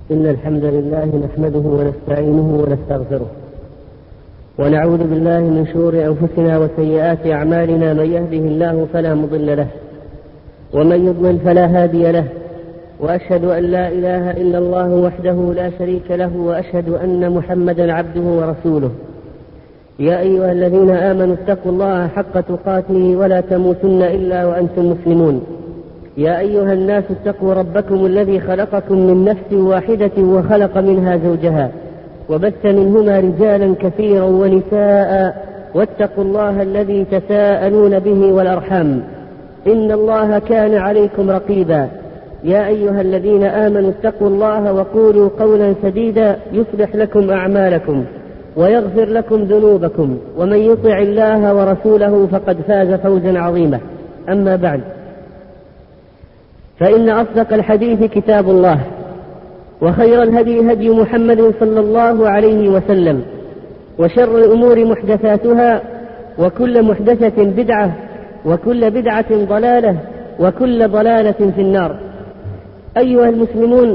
إن الحمد لله نحمده ونستعينه ونستغفره ونعوذ بالله من شرور أنفسنا وسيئات أعمالنا. من يهده الله فلا مضل له ومن يضلل فلا هادي له، وأشهد أن لا إله إلا الله وحده لا شريك له، وأشهد أن محمدا عبده ورسوله. يا أيها الذين آمنوا اتقوا الله حق تقاته ولا تموتن إلا وأنتم مسلمون. يا أيها الناس اتقوا ربكم الذي خلقكم من نفس واحدة وخلق منها زوجها وبث منهما رجالا كثيرا ونساء، واتقوا الله الذي تساءلون به والأرحام إن الله كان عليكم رقيبا. يا أيها الذين آمنوا اتقوا الله وقولوا قولا سديدا يصلح لكم أعمالكم ويغفر لكم ذنوبكم، ومن يطع الله ورسوله فقد فاز فوزا عظيما. أما بعد، فإن أصدق الحديث كتاب الله، وخير الهدي هدي محمد صلى الله عليه وسلم، وشر الأمور محدثاتها، وكل محدثة بدعة، وكل بدعة ضلالة، وكل ضلالة في النار. أيها المسلمون،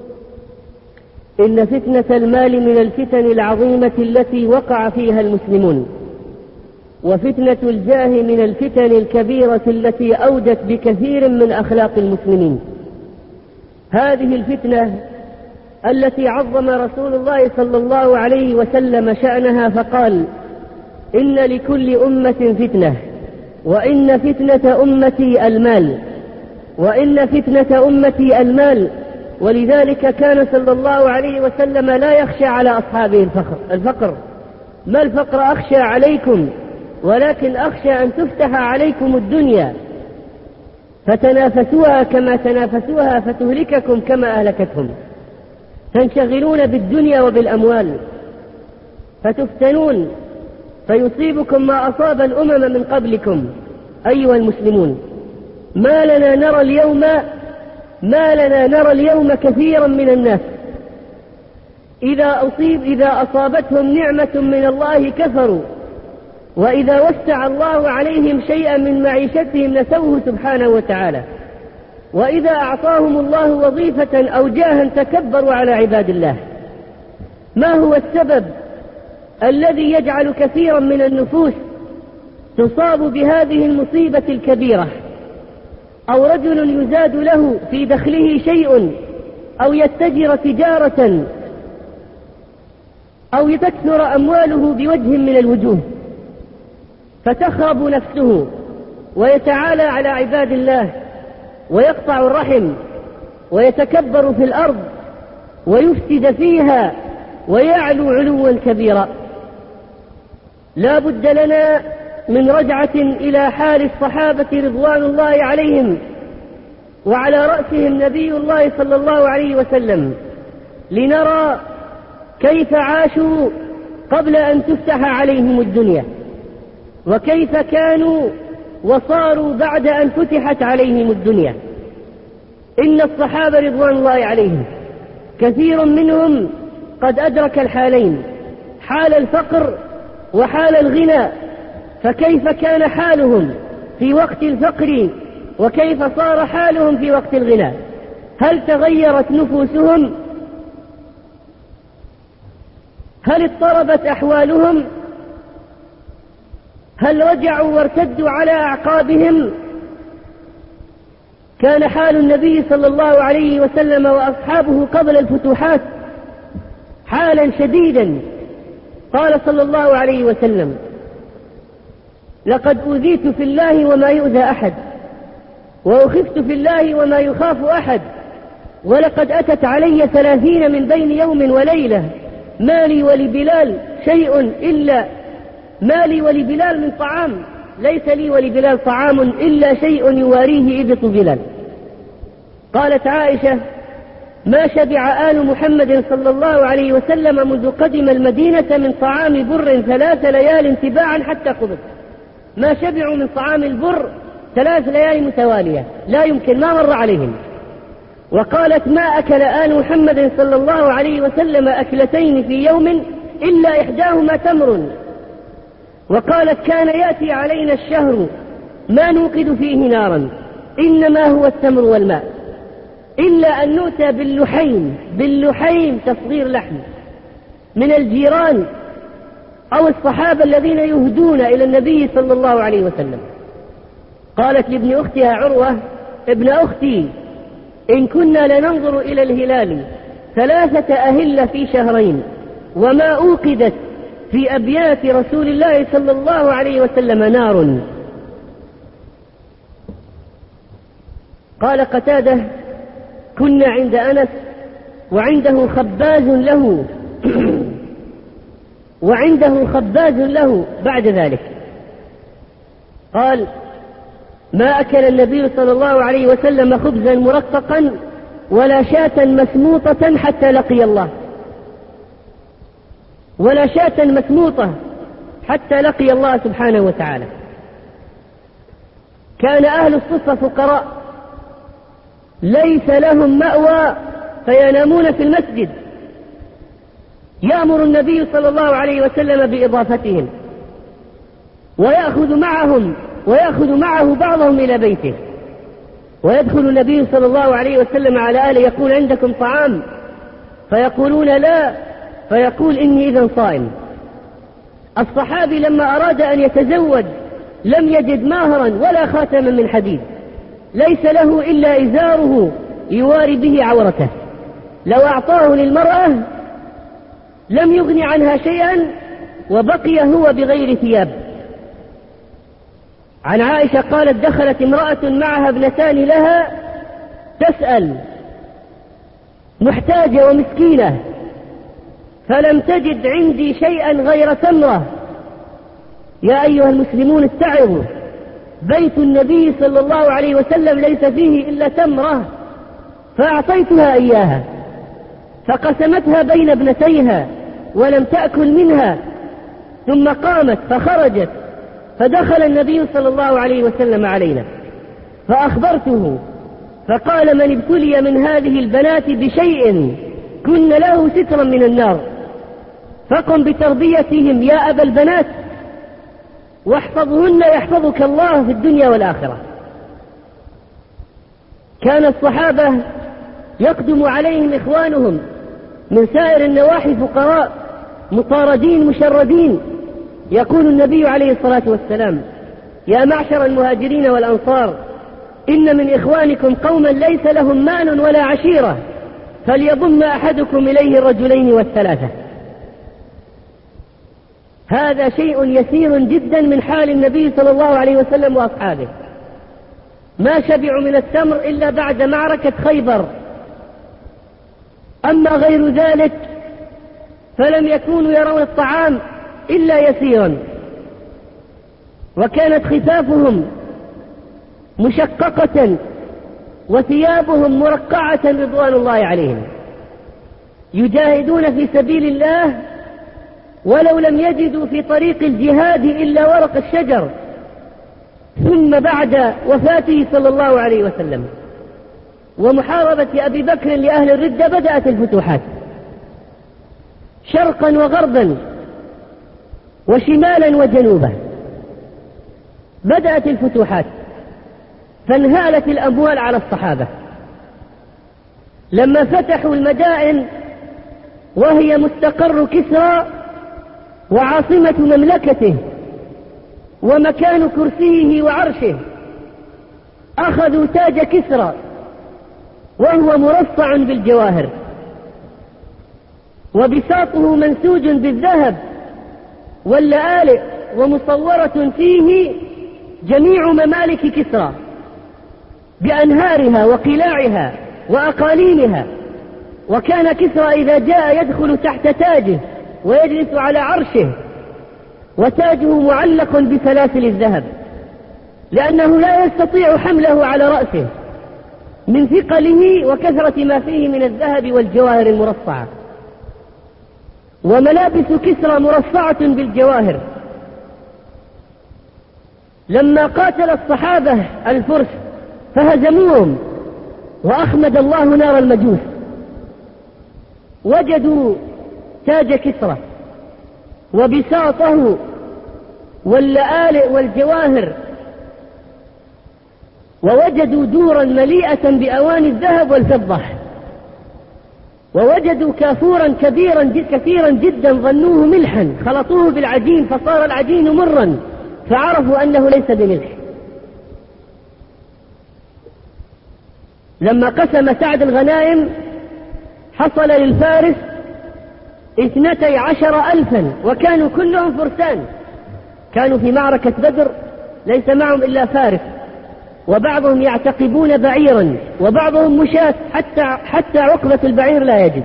إن فتنة المال من الفتن العظيمة التي وقع فيها المسلمون، وفتنة الجاه من الفتن الكبيرة التي أودت بكثير من أخلاق المسلمين. هذه الفتنة التي عظم رسول الله صلى الله عليه وسلم شأنها فقال: إن لكل أمة فتنة، وإن فتنة أمتي المال، وإن فتنة أمتي المال. ولذلك كان صلى الله عليه وسلم لا يخشى على أصحابه الفقر. ما الفقر أخشى عليكم، ولكن أخشى أن تفتح عليكم الدنيا فتنافسوها كما تنافسوها فتهلككم كما أهلكتهم. تنشغلون بالدنيا وبالأموال فتفتنون فيصيبكم ما أصاب الأمم من قبلكم. أيها المسلمون، ما لنا نرى اليوم كثيرا من الناس إذا أصابتهم نعمة من الله كفروا، وإذا وسع الله عليهم شيئا من معيشتهم نسوه سبحانه وتعالى، وإذا أعطاهم الله وظيفة أو جاها تكبروا على عباد الله. ما هو السبب الذي يجعل كثيرا من النفوس تصاب بهذه المصيبة الكبيرة؟ أو رجل يزاد له في دخله شيء، أو يتجر تجارة، أو تكثر أمواله بوجه من الوجوه، فتخرب نفسه ويتعالى على عباد الله ويقطع الرحم ويتكبر في الأرض ويفسد فيها ويعلو علوا كبيرا. لا بد لنا من رجعة إلى حال الصحابة رضوان الله عليهم، وعلى رأسهم نبي الله صلى الله عليه وسلم، لنرى كيف عاشوا قبل أن تفتح عليهم الدنيا، وكيف كانوا وصاروا بعد أن فتحت عليهم الدنيا. إن الصحابة رضوان الله عليهم كثير منهم قد أدرك الحالين، حال الفقر وحال الغنى. فكيف كان حالهم في وقت الفقر، وكيف صار حالهم في وقت الغنى؟ هل تغيرت نفوسهم؟ هل اضطربت أحوالهم؟ هل رجعوا وارتدوا على أعقابهم؟ كان حال النبي صلى الله عليه وسلم وأصحابه قبل الفتوحات حالا شديدا. قال صلى الله عليه وسلم: لقد أوذيت في الله وما يؤذى أحد، وأخفت في الله وما يخاف أحد، ولقد أتت علي 30 من بين يوم وليلة ما لي ولبلال شيء إلا ما لي ولبلال من طعام، ليس لي ولبلال طعام إلا شيء يواريه إبط بلال. قالت عائشة: ما شبع آل محمد صلى الله عليه وسلم منذ قدم المدينة من طعام بر 3 ليال تباعا حتى قبض. ما شبعوا من طعام البر 3 ليال متوالية، لا يمكن، ما مر عليهم. وقالت: ما أكل آل محمد صلى الله عليه وسلم أكلتين في يوم إلا إحداهما تمر. وقالت: كان يأتي علينا الشهر ما نوقد فيه نارا، إنما هو التمر والماء. إلا أن نؤتى باللحيم تصغير لحم من الجيران أو الصحابة الذين يهدون إلى النبي صلى الله عليه وسلم. قالت لابن أختها عروة: ابن أختي، إن كنا لننظر إلى الهلال 3 أهلة في شهرين وما أوقدت في أبيات رسول الله صلى الله عليه وسلم نار. قال قتادة: كنا عند أنس وعنده خباز له بعد ذلك. قال: ما أكل النبي صلى الله عليه وسلم خبزا مرققا ولا شاة مسموطة حتى لقي الله، ولا شاة مسموطة حتى لقي الله سبحانه وتعالى. كان أهل الصفة فقراء ليس لهم مأوى فينامون في المسجد، يأمر النبي صلى الله عليه وسلم بإضافتهم ويأخذ معه بعضهم إلى بيته، ويدخل النبي صلى الله عليه وسلم على أهله يقول: عندكم طعام؟ فيقولون: لا. فيقول: إني إذن صائم. الصحابي لما أراد أن يتزوج لم يجد ماهرا ولا خاتما من حديد، ليس له إلا إزاره يواري به عورته، لو أعطاه للمرأة لم يغني عنها شيئا وبقي هو بغير ثياب. عن عائشة قالت: دخلت امرأة معها ابنتان لها تسأل، محتاجة ومسكينة، فلم تجد عندي شيئا غير تمرة. يا أيها المسلمون اتعظوا، بيت النبي صلى الله عليه وسلم ليس فيه إلا تمرة، فأعطيتها إياها فقسمتها بين ابنتيها ولم تأكل منها، ثم قامت فخرجت، فدخل النبي صلى الله عليه وسلم علينا فأخبرته، فقال: من ابتلي من هذه البنات بشيء كن له سترا من النار، فقم بتربيتهم يا أبا البنات، واحفظهن يحفظك الله في الدنيا والآخرة. كان الصحابة يقدم عليهم إخوانهم من سائر النواحي فقراء مطاردين مشردين، يقول النبي عليه الصلاة والسلام: يا معشر المهاجرين والأنصار، إن من إخوانكم قوما ليس لهم مال ولا عشيرة، فليضم أحدكم إليه الرجلين والثلاثة. هذا شيء يسير جدا من حال النبي صلى الله عليه وسلم وأصحابه، ما شبعوا من التمر إلا بعد معركة خيبر، أما غير ذلك فلم يكونوا يرون الطعام إلا يسيرا، وكانت خفافهم مشققة وثيابهم مرقعة رضوان الله عليهم، يجاهدون في سبيل الله ولو لم يجدوا في طريق الجهاد إلا ورق الشجر. ثم بعد وفاته صلى الله عليه وسلم ومحاربة أبي بكر لأهل الردة بدأت الفتوحات شرقا وغربا وشمالا وجنوبا، بدأت الفتوحات، فانهالت الأموال على الصحابة. لما فتحوا المدائن وهي مستقر كسرى وعاصمة مملكته ومكان كرسيه وعرشه، أخذوا تاج كسرى وهو مرصع بالجواهر وبساطه منسوج بالذهب واللآلئ، ومصورة فيه جميع ممالك كسرى بأنهارها وقلاعها وأقاليمها. وكان كسرى إذا جاء يدخل تحت تاجه ويجلس على عرشه، وتاجه معلق بسلاسل الذهب، لأنه لا يستطيع حمله على رأسه من ثقله وكثرة ما فيه من الذهب والجواهر المرصعة. وملابس كسرى مرصعة بالجواهر. لما قاتل الصحابة الفرس فهزموهم وأخمد الله نار المجوس، وجدوا تاج كسرى وبساطه واللآلئ والجواهر ووجدوا دورا مليئة بأواني الذهب والفضة، ووجدوا كافورا كثيرا جدا ظنوه ملحا، خلطوه بالعجين فصار العجين مرا، فعرفوا أنه ليس بملح. لما قسم سعد الغنائم حصل للفارس 12,000 وكانوا كلهم فرسان، كانوا في معركة بدر ليس معهم إلا فارس، وبعضهم يعتقبون بعيرا وبعضهم مشاة حتى عقبة البعير لا يجد.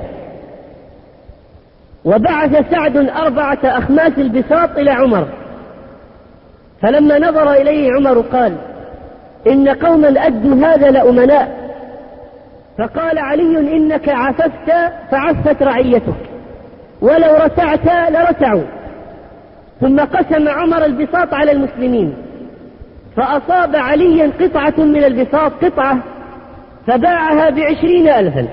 وبعث سعد 4 أخماس البساط إلى عمر، فلما نظر إليه عمر قال: إن قوما أدوا هذا لأمناء. فقال علي: إنك عففت فعفت رعيتك، ولو رتعت لرتعوا. ثم قسم عمر البساط على المسلمين، فأصاب عليا قطعة من البساط فباعها ب20,000.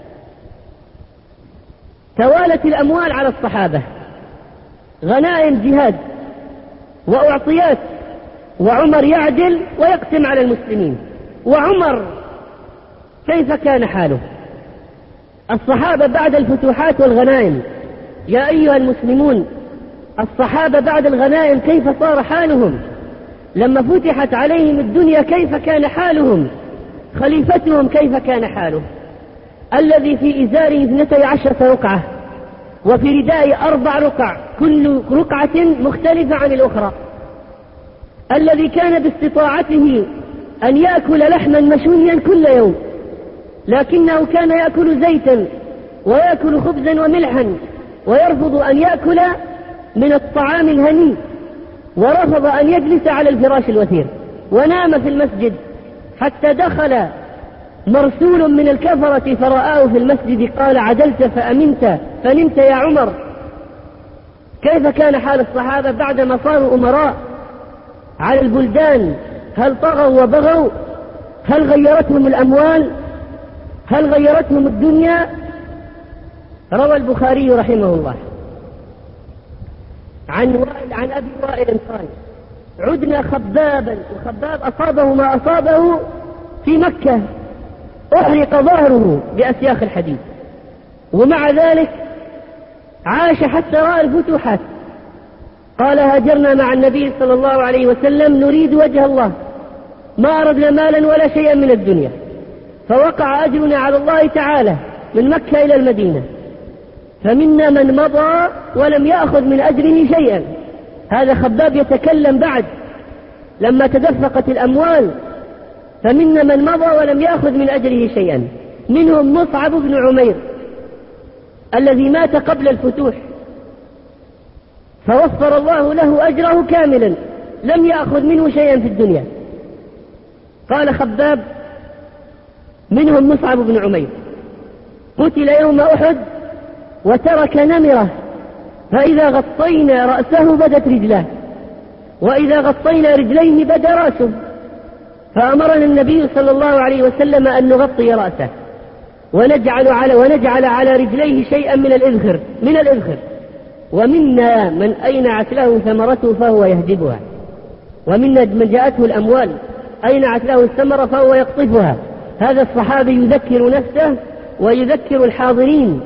توالت الأموال على الصحابة، غنائم جهاد وأعطيات، وعمر يعدل ويقسم على المسلمين. وعمر كيف كان حاله؟ الصحابة بعد الفتوحات والغنائم، يا أيها المسلمون، الصحابة بعد الغنائم كيف صار حالهم؟ لما فتحت عليهم الدنيا كيف كان حالهم؟ خليفتهم كيف كان حاله؟ الذي في إزاره 12 رقعة، وفي رداء 4 رقع، كل رقعة مختلفة عن الأخرى، الذي كان باستطاعته أن يأكل لحما مشويا كل يوم، لكنه كان يأكل زيتا ويأكل خبزا وملحا، ويرفض أن يأكل من الطعام الهني، ورفض أن يجلس على الفراش الوثير، ونام في المسجد حتى دخل مرسول من الكفرة فرآه في المسجد قال: عدلت فنمت يا عمر. كيف كان حال الصحابة بعدما صاروا أمراء على البلدان؟ هل طغوا وبغوا؟ هل غيرتهم الأموال؟ هل غيرتهم الدنيا؟ روى البخاري رحمه الله عن أبي وائل قال: عدنا خبابا، وخباب أصابه ما أصابه في مكة، أحرق ظهره بأسياخ الحديد، ومع ذلك عاش حتى رأى الفتوحات. قال: هاجرنا مع النبي صلى الله عليه وسلم نريد وجه الله، ما أردنا مالا ولا شيئا من الدنيا، فوقع أجرنا على الله تعالى من مكة إلى المدينة، فمنا من مضى ولم يأخذ من أجره شيئا. هذا خباب يتكلم بعد لما تدفقت الأموال، فمنا من مضى ولم يأخذ من أجره شيئا، منهم مصعب بن عمير الذي مات قبل الفتوح، فوفر الله له أجره كاملا، لم يأخذ منه شيئا في الدنيا. قال خباب: منهم مصعب بن عمير قتل يوم أحد وترك نمرة، فإذا غطينا رأسه بدت رجلاه، وإذا غطينا رجليه بدا رأسه، فأمرنا النبي صلى الله عليه وسلم أن نغطي رأسه ونجعل على رجليه شيئا من الإذخر، ومنا من أينعت له ثمرته فهو يهدبها، ومنا من جاءته الأموال أينعت له الثمرة فهو يقطفها. هذا الصحابي يذكر نفسه ويذكر الحاضرين،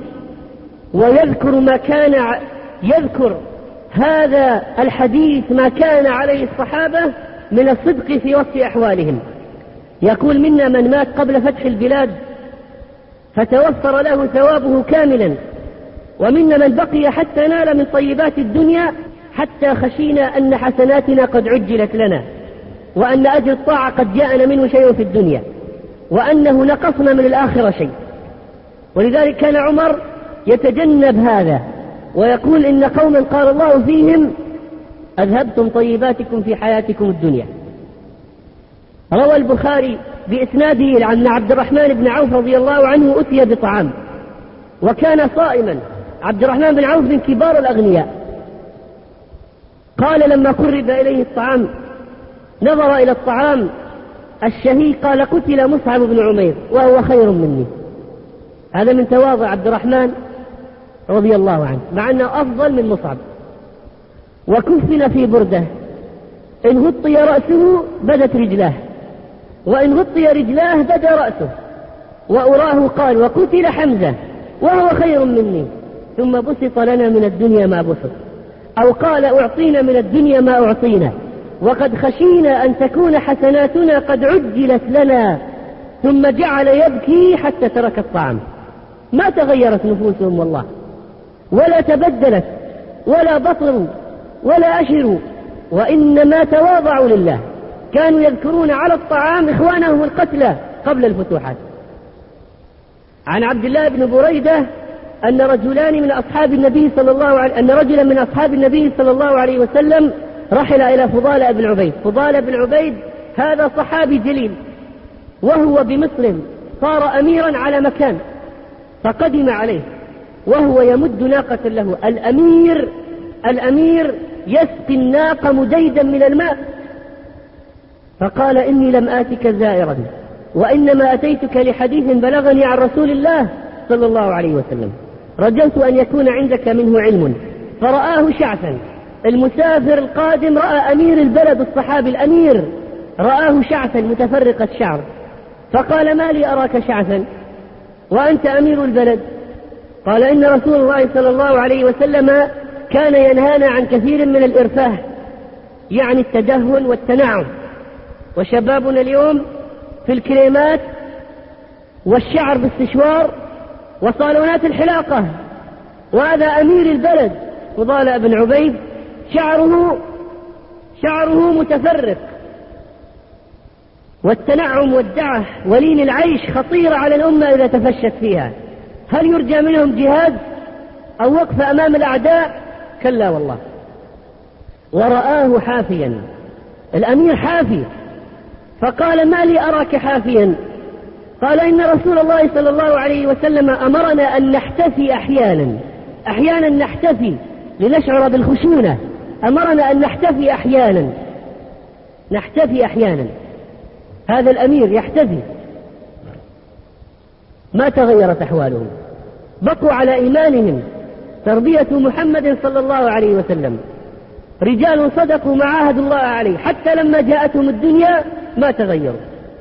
يذكر هذا الحديث ما كان عليه الصحابة من الصدق في وصف أحوالهم. يقول: منا من مات قبل فتح البلاد فتوفر له ثوابه كاملا، ومنا من بقي حتى نال من طيبات الدنيا، حتى خشينا أن حسناتنا قد عجلت لنا، وأن أجر الطاعة قد جاءنا منه شيء في الدنيا، وأنه نقصنا من الآخرة شيء. ولذلك كان عمر يتجنب هذا ويقول: إن قوما قال الله فيهم: أذهبتم طيباتكم في حياتكم الدنيا. روى البخاري بإسناده عن عبد الرحمن بن عوف رضي الله عنه أتي بطعام وكان صائما. عبد الرحمن بن عوف من كبار الأغنياء. قال لما قرب إليه الطعام نظر إلى الطعام الشهي قال: قتل مصعب بن عمير وهو خير مني. هذا من تواضع عبد الرحمن رضي الله عنه، مع أنه أفضل من مصعب. وكفن في بردة، إن غطي رأسه بدت رجلاه، وإن غطي رجلاه بدا رأسه، وأراه قال وقتل حمزة وهو خير مني، ثم بسط لنا من الدنيا ما بسط، أو قال أعطينا من الدنيا ما أعطينا، وقد خشينا أن تكون حسناتنا قد عجلت لنا، ثم جعل يبكي حتى ترك الطعام. ما تغيرت نفوسهم والله، ولا تبدلت، ولا بطروا ولا أشروا، وإنما تواضعوا لله. كانوا يذكرون على الطعام إخوانهم القتلى قبل الفتوحات. عن عبد الله بن بريدة أن رجلا من أصحاب النبي صلى الله عليه وسلم رحل إلى فضالة بن عبيد. فضالة بن عبيد هذا صحابي جليل، وهو بمصر صار أميرا على مكان، فقدم عليه وهو يمد ناقة له. الأمير يسقي الناقة مديدا من الماء، فقال إني لم آتك زائرا، وإنما أتيتك لحديث بلغني عن رسول الله صلى الله عليه وسلم، رجوت أن يكون عندك منه علم. فرآه شعثا. المسافر القادم رأى أمير البلد الصحابي الأمير، رآه شعثا متفرق الشعر، فقال ما لي أراك شعثا وأنت أمير البلد؟ قال إن رسول الله صلى الله عليه وسلم كان ينهانا عن كثير من الإرفاه، يعني التدهن والتنعم، وشبابنا اليوم في الكريمات والشعر باستشوار وصالونات الحلاقة، وهذا أمير البلد فضالة بن عبيد شعره متفرق، والتنعم والدعة ولين العيش خطيرة على الأمة إذا تفشت فيها. هل يرجى منهم جهاد أو وقف أمام الأعداء؟ كلا والله. ورآه حافيا، الأمير حافي، فقال ما لي أراك حافيا؟ قال إن رسول الله صلى الله عليه وسلم أمرنا أن نحتفي أحيانا نحتفي لنشعر بالخشونة، أمرنا أن نحتفي أحيانا. هذا الأمير يحتفي. ما تغيرت أحوالهم، بقوا على إيمانهم. تربية محمد صلى الله عليه وسلم، رجال صدقوا ما عاهدوا الله عليه، حتى لما جاءتهم الدنيا ما تغيروا.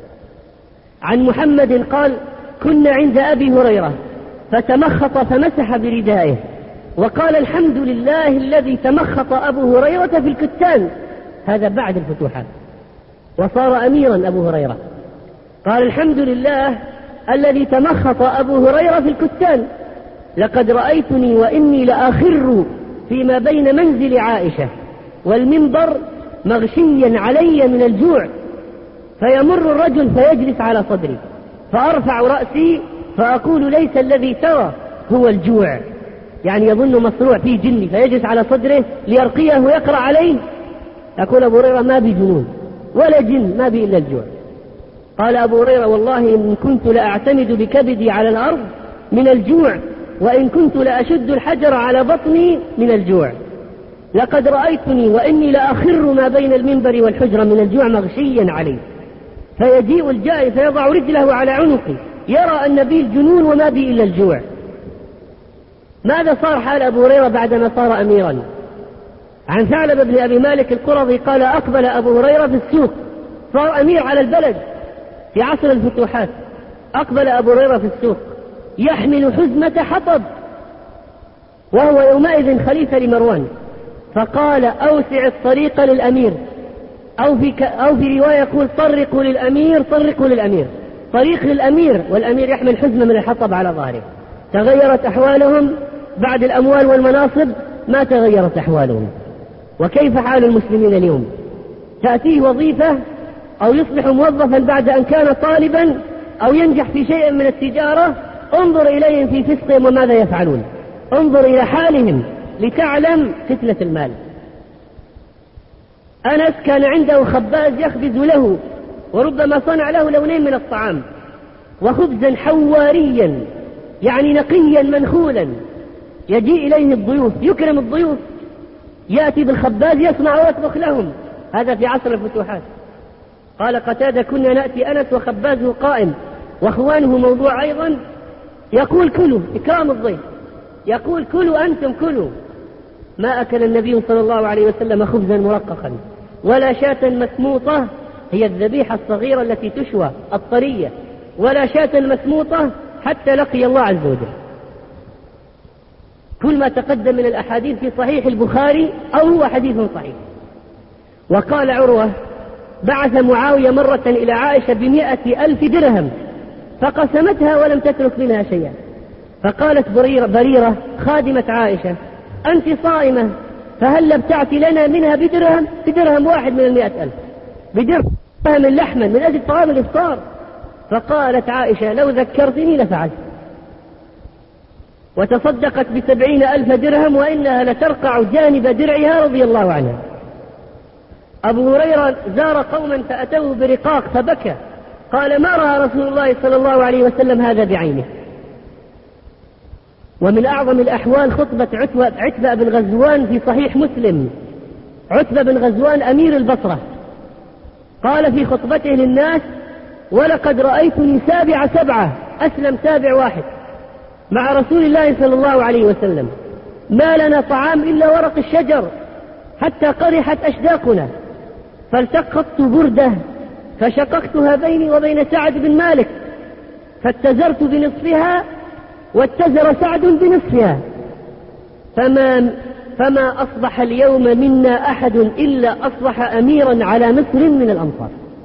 عن محمد قال كنا عند أبي هريرة فتمخط فمسح بردائه، وقال الحمد لله الذي تمخط أبو هريرة في الكتان. هذا بعد الفتوحات، وصار أميرا أبو هريرة. قال الحمد لله الذي تمخط أبو هريرة في الكتان، لقد رأيتني وإني لآخر فيما بين منزل عائشة والمنبر مغشيا علي من الجوع، فيمر الرجل فيجلس على صدري، فأرفع رأسي فأقول ليس الذي ترى هو الجوع، يعني يظن مصروع فيه جني، فيجلس على صدره ليرقيه ويقرأ عليه. أقول أبو هريرة ما بي جنون ولا جن، ما بي إلا الجوع. قال أبو هريرة والله إن كنت لأعتمد بكبدي على الأرض من الجوع، وإن كنت لأشد الحجر على بطني من الجوع. لقد رأيتني وإني لأخر ما بين المنبر والحجرة من الجوع مغشيا عليه، فيجيء الجائع فيضع رجله على عنقي، يرى أن بي الجنون وما بي إلا الجوع. ماذا صار حال أبو هريرة بعدما صار أميرا؟ عن ثعلب بن أبي مالك القرظي قال أقبل أبو هريرة في السوق، صار أمير على البلد في عصر الفتوحات. أقبل أبو هريرة في السوق يحمل حزمة حطب، وهو يومئذ خليفة لمروان، فقال أوسع الطريق للأمير، أو في رواية يقول طرقوا للأمير، طريق للأمير، والأمير يحمل حزمة من الحطب على ظهره. تغيرت أحوالهم بعد الأموال والمناصب؟ ما تغيرت أحوالهم. وكيف حال المسلمين اليوم؟ تأتيه وظيفة أو يصبح موظفا بعد أن كان طالبا أو ينجح في شيء من التجارة، انظر إليهم في فسقهم وماذا يفعلون، انظر إلى حالهم لتعلم فتنة المال. أنس كان عنده خباز يخبز له، وربما صنع له لونين من الطعام، وخبزا حواريا يعني نقيا منخولا، يجيء إليه الضيوف، يكرم الضيوف، يأتي بالخباز يصنع ويطبخ لهم. هذا في عصر الفتوحات. قال قتادة كنا نأتي أنس وخبازه قائم وأخوانه موضوع أيضا، يقول كلوا، إكرام الضيف، يقول كلوا أنتم كلوا. ما أكل النبي صلى الله عليه وسلم خبزا مرققا ولا شاة مسموطة هي الذبيحة الصغيرة التي تشوى الطرية، ولا شاة مسموطة حتى لقي الله عز وجل. كل ما تقدم من الأحاديث في صحيح البخاري أو هو حديث صحيح. وقال عروة: بعث معاوية مرة إلى عائشة ب100,000 درهم فقسمتها ولم تترك منها شيئا. فقالت بريرة خادمة عائشة: أنت صائمة، فهل ابتعت لنا منها بدرهم واحد من 100,000، بدرهم لحما من أجل طعام الإفطار؟ فقالت عائشة: لو ذكرتني لفعلت. وتصدقت ب70,000 درهم وإنها لترقع جانب درعها رضي الله عنها. أبو هريرة زار قوما فأتوه برقاق فبكى، قال: ما رأى رسول الله صلى الله عليه وسلم هذا بعينه. ومن أعظم الأحوال خطبة عتبة بن غزوان في صحيح مسلم. عتبة بن غزوان أمير البصرة قال في خطبته للناس: ولقد رأيتني سابع سبعة، أسلم سابع واحد مع رسول الله صلى الله عليه وسلم، ما لنا طعام إلا ورق الشجر حتى قرحت أشداقنا، فالتقطت بردة فشققتها بيني وبين سعد بن مالك، فاتزرت بنصفها واتزر سعد بنصفها، فما أصبح اليوم منا أحد إلا أصبح أميرا على مصر من الأنصار.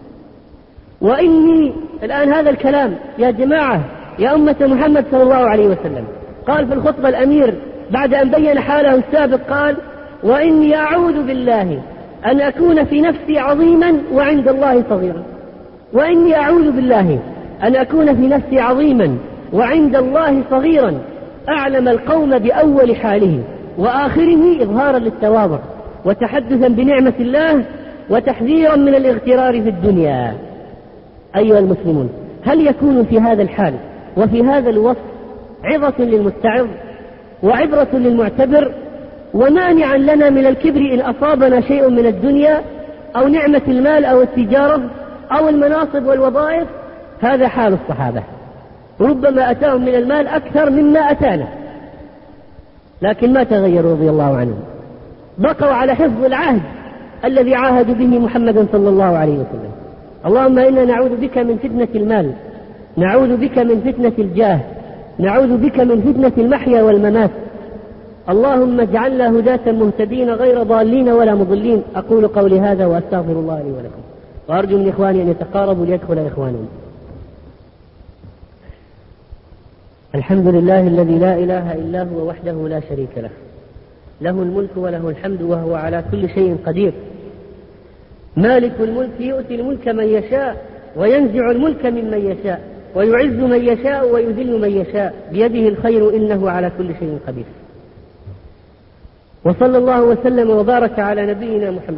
وإني الآن هذا الكلام يا جماعة يا أمة محمد صلى الله عليه وسلم، قال في الخطبة الأمير بعد أن بين حاله السابق، قال: وإني أعوذ بالله أن أكون في نفسي عظيما وعند الله صغيرا. وإني أعوذ بالله أن أكون في نفسي عظيما وعند الله صغيرا، أعلم القوم بأول حاله وآخره إظهارا للتواضع وتحدثا بنعمة الله وتحذيرا من الاغترار في الدنيا. أيها المسلمون، هل يكون في هذا الحال وفي هذا الوصف عظة للمتعظ وعبرة للمعتبر ومانعا لنا من الكبر إن أصابنا شيء من الدنيا أو نعمة المال أو التجارة أو المناصب والوظائف؟ هذا حال الصحابة، ربما أتاهم من المال أكثر مما أتانا، لكن ما تغيروا رضي الله عنهم، بقوا على حفظ العهد الذي عاهدوا به محمد صلى الله عليه وسلم. اللهم إنا نعوذ بك من فتنة المال، نعوذ بك من فتنة الجاه، نعوذ بك من فتنة المحيا والممات. اللهم اجعلنا هداة مهتدين غير ضالين ولا مضلين. أقول قولي هذا وأستغفر الله لي ولكم، وأرجو من إخواني أن يتقاربوا ليدخل إخوانهم. الحمد لله الذي لا إله إلا هو وحده لا شريك له، له الملك وله الحمد وهو على كل شيء قدير. مالك الملك يؤتي الملك من يشاء وينزع الملك ممن يشاء ويعز من يشاء ويذل من يشاء، بيده الخير إنه على كل شيء قدير. وصلى الله وسلم وبارك على نبينا محمد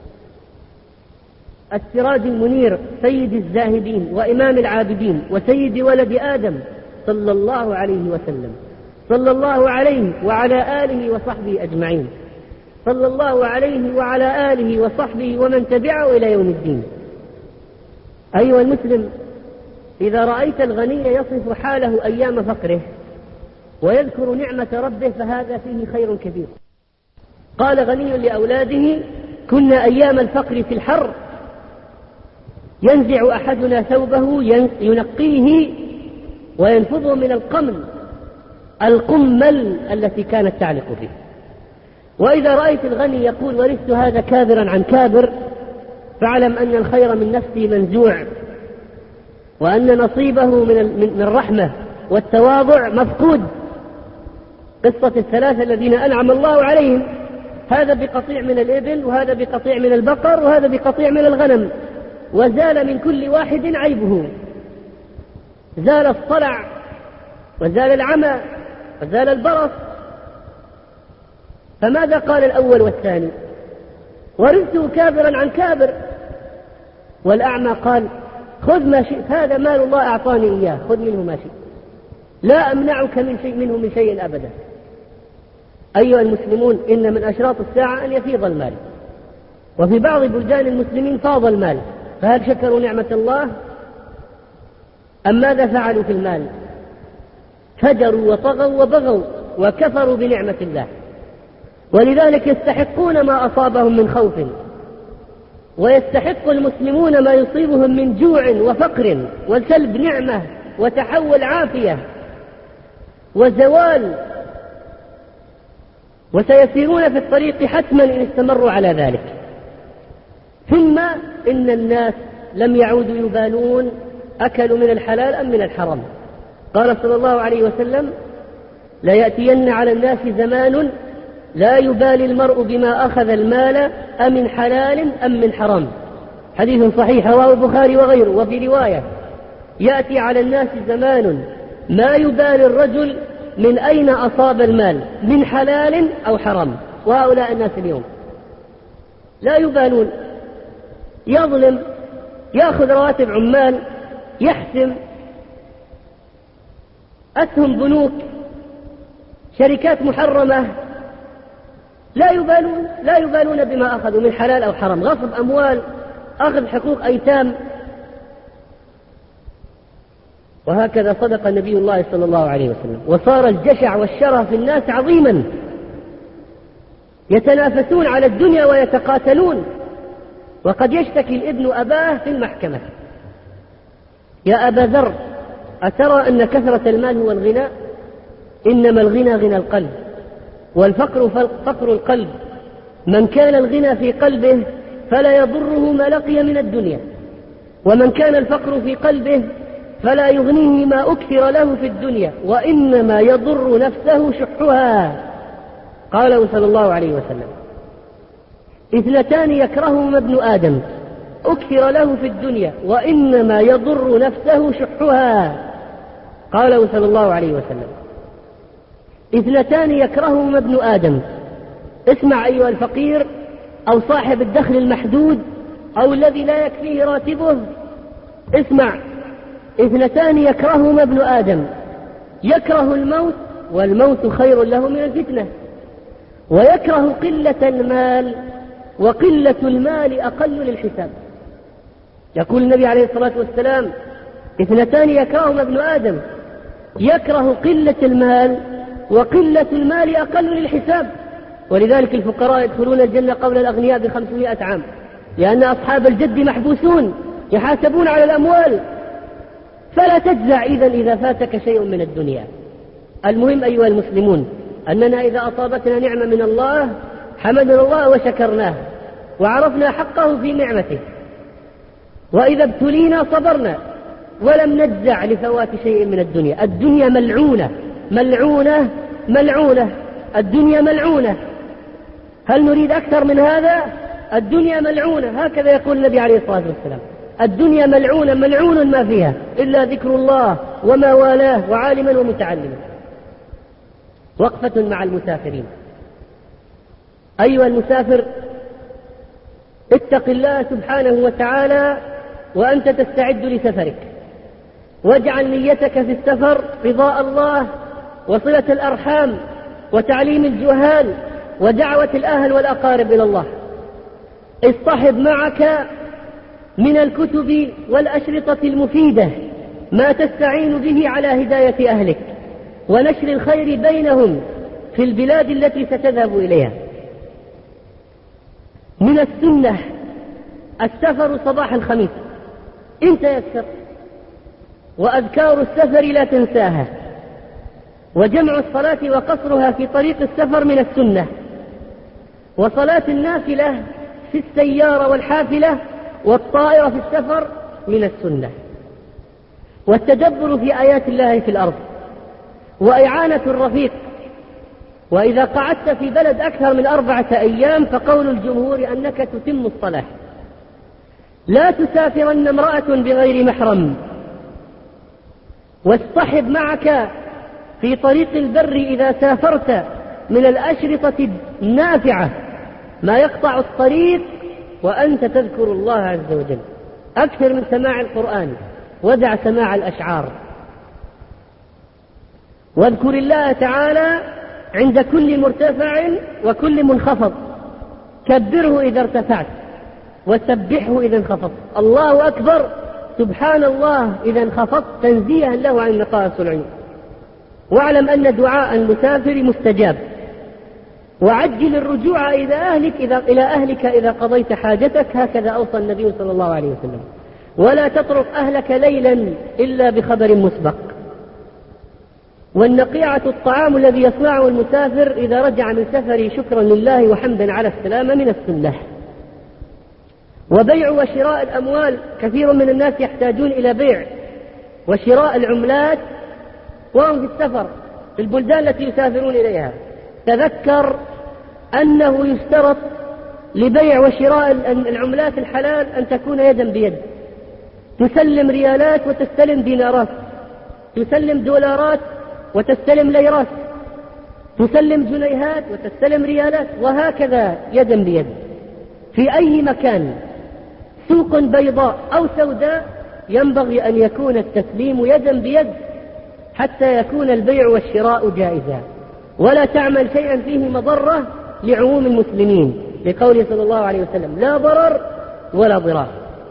السراج المنير، سيد الزاهدين وإمام العابدين وسيد ولد آدم، صلى الله عليه وسلم، صلى الله عليه وعلى آله وصحبه أجمعين، صلى الله عليه وعلى آله وصحبه ومن تبعه إلى يوم الدين. أيها المسلم، إذا رأيت الغني يصف حاله أيام فقره ويذكر نعمة ربه فهذا فيه خير كثير. قال غني لأولاده: كنا أيام الفقر في الحر ينزع أحدنا ثوبه ينقيه وينفضه من القمل التي كانت تعلق فيه. وإذا رأيت الغني يقول: ورثت هذا كابرا عن كابر، فاعلم أن الخير من نفسي منزوع، وأن نصيبه من الرحمة والتواضع مفقود. قصة الثلاثة الذين أنعم الله عليهم، هذا بقطيع من الإبل وهذا بقطيع من البقر وهذا بقطيع من الغنم، وزال من كل واحد عيبه، زال الصلع وزال العمى وزال البرص. فماذا قال الأول والثاني؟ ورثته كابرا عن كابر. والأعمى قال: خذ ما شئت، هذا مال الله أعطاني إياه، خذ منه ما شئت، لا أمنعك منه من شيء أبدا. أيها المسلمون، إن من أشراط الساعة أن يفيض المال، وفي بعض بلدان المسلمين فاض المال، فهل شكروا نعمة الله أم ماذا فعلوا في المال؟ فجروا وطغوا وبغوا وكفروا بنعمة الله، ولذلك يستحقون ما أصابهم من خوف ويستحق المسلمون ما يصيبهم من جوع وفقر وسلب نعمة وتحول عافية وزوال، وسيسيرون في الطريق حتما إن استمروا على ذلك. ثم إن الناس لم يعودوا يبالون أكلوا من الحلال أم من الحرام. قال صلى الله عليه وسلم: لا يأتين على الناس زمان لا يبالي المرء بما أخذ المال أمن حلال أم من حرام. حديث صحيح رواه البخاري وغيره. وفي رواية: يأتي على الناس زمان ما يبالي الرجل من أين أصاب المال من حلال أو حرام. وهؤلاء الناس اليوم لا يبالون، يظلم، يأخذ رواتب عمال، يحسم أسهم بنوك، شركات محرمة، لا يبالون بما أخذوا من حلال أو حرام، غصب أموال، أخذ حقوق أيتام. وهكذا صدق النبي الله صلى الله عليه وسلم. وصار الجشع والشره في الناس عظيما، يتنافسون على الدنيا ويتقاتلون، وقد يشتكي الابن أباه في المحكمة: يا أبا ذر، أترى أن كثرة المال هو الغنى؟ إنما الغنى غنى القلب، والفقر فقر القلب. من كان الغنى في قلبه فلا يضره ما لقي من الدنيا، ومن كان الفقر في قلبه فلا يغنيه ما أكثر له في الدنيا، وإنما يضر نفسه شحها. قال صلى الله عليه وسلم: اثنتان يكرههما ابن آدم أكثر له في الدنيا وإنما يضر نفسه شحها. قال صلى الله عليه وسلم: اثنتان يكرههما ابن آدم. اسمع أيها الفقير أو صاحب الدخل المحدود أو الذي لا يكفيه راتبه، اسمع: اثنتان يكرههما ابن آدم، يكره الموت والموت خير له من الفتنة، ويكره قلة المال وقلة المال أقل للحساب. يقول النبي عليه الصلاة والسلام: اثنتان يكرههما ابن آدم، يكره قلة المال وقلة المال أقل للحساب. ولذلك الفقراء يدخلون الجنة قبل الأغنياء ب500 عام، لأن أصحاب الجد محبوسون يحاسبون على الأموال. فلا تجزع إذا فاتك شيء من الدنيا. المهم أيها المسلمون أننا إذا أصابتنا نعمة من الله حمدنا الله وشكرناه وعرفنا حقه في نعمته، وإذا ابتلينا صبرنا ولم نجزع لفوات شيء من الدنيا. الدنيا ملعونة ملعونة ملعونة، الدنيا ملعونة. هل نريد أكثر من هذا؟ الدنيا ملعونة، هكذا يقول النبي عليه الصلاة والسلام: الدنيا ملعونة ملعون ما فيها إلا ذكر الله وما والاه وعالما ومتعلما. وقفة مع المسافرين. أيها المسافر، اتق الله سبحانه وتعالى وأنت تستعد لسفرك، واجعل نيتك في السفر رضاء الله وصلة الأرحام وتعليم الجهال ودعوة الأهل والأقارب إلى الله. اصطحب معك من الكتب والأشرطة المفيدة ما تستعين به على هداية أهلك ونشر الخير بينهم في البلاد التي ستذهب إليها. من السنة السفر صباح الخميس إن تيسر، وأذكار السفر لا تنساها، وجمع الصلاة وقصرها في طريق السفر من السنة، وصلاة النافلة في السيارة والحافلة والطائرة في السفر من السنة، والتدبر في آيات الله في الأرض، وإعانة الرفيق. وإذا قعدت في بلد أكثر من 4 أيام فقول الجمهور أنك تتم الصلاة. لا تسافرن امرأة بغير محرم. واصطحب معك في طريق البر إذا سافرت من الأشرطة النافعة ما يقطع الطريق وأنت تذكر الله عز وجل. أكثر من سماع القرآن، ودع سماع الأشعار. واذكر الله تعالى عند كل مرتفع وكل منخفض، كبره إذا ارتفعت وسبحه إذا انخفضت. الله أكبر، سبحان الله إذا انخفضت تنزيها له عن نقائص العيون. واعلم أن دعاء المسافر مستجاب، وعجل الرجوع إلى أهلك إذا قضيت حاجتك، هكذا أوصى النبي صلى الله عليه وسلم. ولا تترك أهلك ليلا إلا بخبر مسبق. والنقيعة الطعام الذي يصنعه المسافر إذا رجع من سفره شكرا لله وحمدا على السلامة من السنة. وبيع وشراء الأموال، كثير من الناس يحتاجون إلى بيع وشراء العملات وهم في السفر في البلدان التي يسافرون إليها. تذكر أنه يشترط لبيع وشراء العملات الحلال أن تكون يدا بيد، تسلم ريالات وتستلم دينارات، تسلم دولارات وتستلم ليرات، تسلم جنيهات وتستلم ريالات، وهكذا يدا بيد في أي مكان. سوق بيضاء أو سوداء ينبغي أن يكون التسليم يدا بيد حتى يكون البيع والشراء جائزا، ولا تعمل شيئا فيه مضرة لعموم المسلمين، لقوله صلى الله عليه وسلم: لا ضرر ولا ضرار.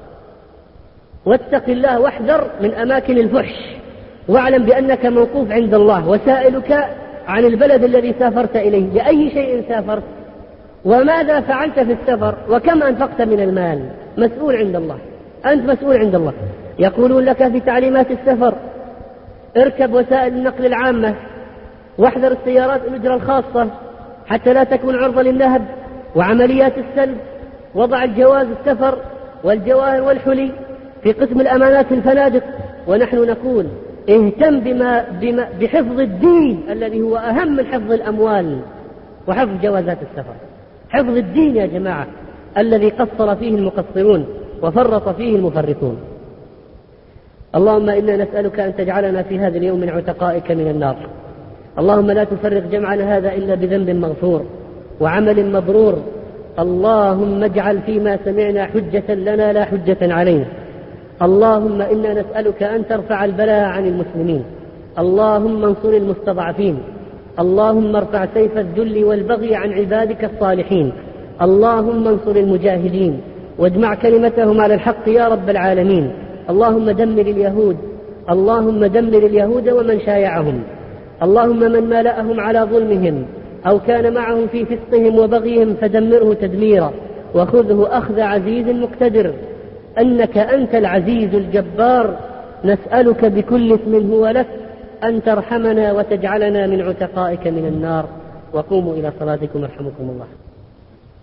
واتق الله واحذر من أماكن الفحش، واعلم بأنك موقوف عند الله، وسائلك عن البلد الذي سافرت إليه، لأي شيء سافرت، وماذا فعلت في السفر، وكم أنفقت من المال، مسؤول عند الله، أنت مسؤول عند الله. يقولون لك في تعليمات السفر: اركب وسائل النقل العامة، واحذر السيارات الأجرة الخاصة حتى لا تكون عرضة للنهب وعمليات السلب. وضع الجواز السفر والجواهر والحلي في قسم الأمانات في الفنادق. ونحن نقول: اهتم بحفظ الدين الذي هو أهم من حفظ الأموال وحفظ جوازات السفر. حفظ الدين يا جماعة الذي قصر فيه المقصرون وفرط فيه المفرطون. اللهم إنا نسألك أن تجعلنا في هذا اليوم من عتقائك من النار. اللهم لا تفرق جمعنا هذا إلا بذنب مغفور وعمل مبرور. اللهم اجعل فيما سمعنا حجة لنا لا حجة علينا. اللهم إنا نسألك أن ترفع البلاء عن المسلمين. اللهم انصر المستضعفين. اللهم ارفع سيف الذل والبغي عن عبادك الصالحين. اللهم انصر المجاهدين واجمع كلمتهم على الحق يا رب العالمين. اللهم دمر اليهود. اللهم دمر اليهود ومن شايعهم. اللهم من مالأهم على ظلمهم أو كان معهم في فسقهم وبغيهم فدمره تدميرا، وخذه أخذ عزيز مقتدر. أنك أنت العزيز الجبار، نسألك بكل اسم هو لك أن ترحمنا وتجعلنا من عتقائك من النار. وقوموا إلى صلاتكم يرحمكم الله.